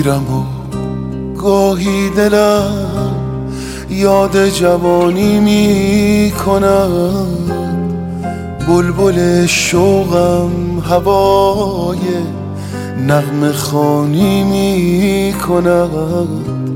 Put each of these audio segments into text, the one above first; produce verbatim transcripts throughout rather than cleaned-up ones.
میرم و گاهی دلم یاد جوانی میکنم، بلبل شوقم هوای نغمه خوانی میکند.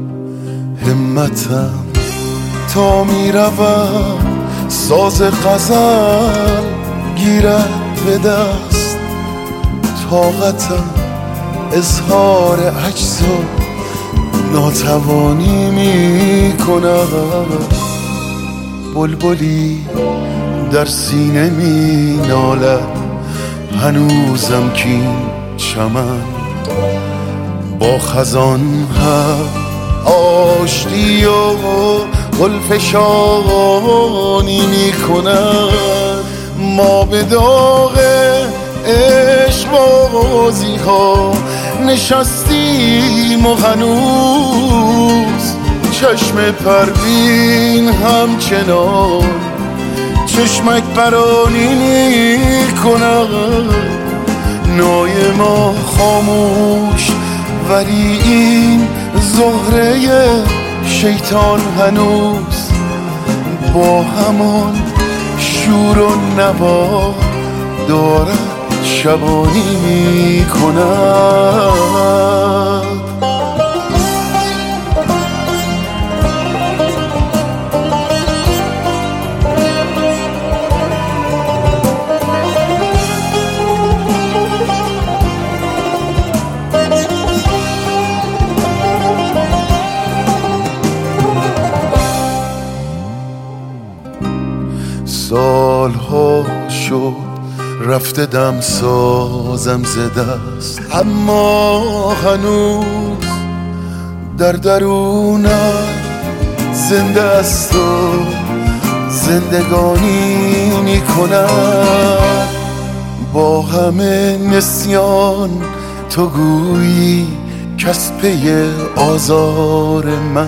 همتم تا میروم ساز غزل گیرد به دست، طاقتم اظهار عجز و ناتوانی میکند. بلبلی در سینه می نالد هنوزم کین چمن، با خزان هم آشتی و گلفشانی می کند. ما به داغ عشق بازی ها نشستیم و هنوز چشم پروین همچنان چشمک برانی می کند. نای ما خاموش ولی این زهره شیطان هنوز با همان شور و نوا دارد شبانی می کند. سالها شد رفته دم سازم ز دست، اما هنوز در درونم زنده است و زندگانی می کند. با همه نسیان تو گویی کس پی آزار من،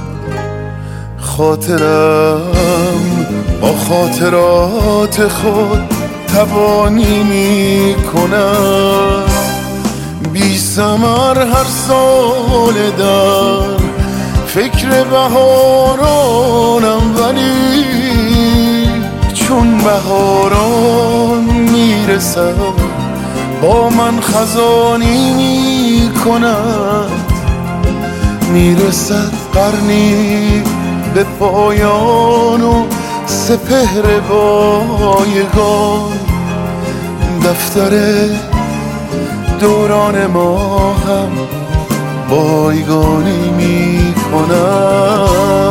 خاطرم با خاطرات خود توانی می کند. بی ثمر هر سال در فکر بهارانم، ولی چون بهاران میرسد با من خزانی می کند. میرسد قرنی به پایان و سپهر بایگان، دفتر دوران ما هم بایگانی می کند.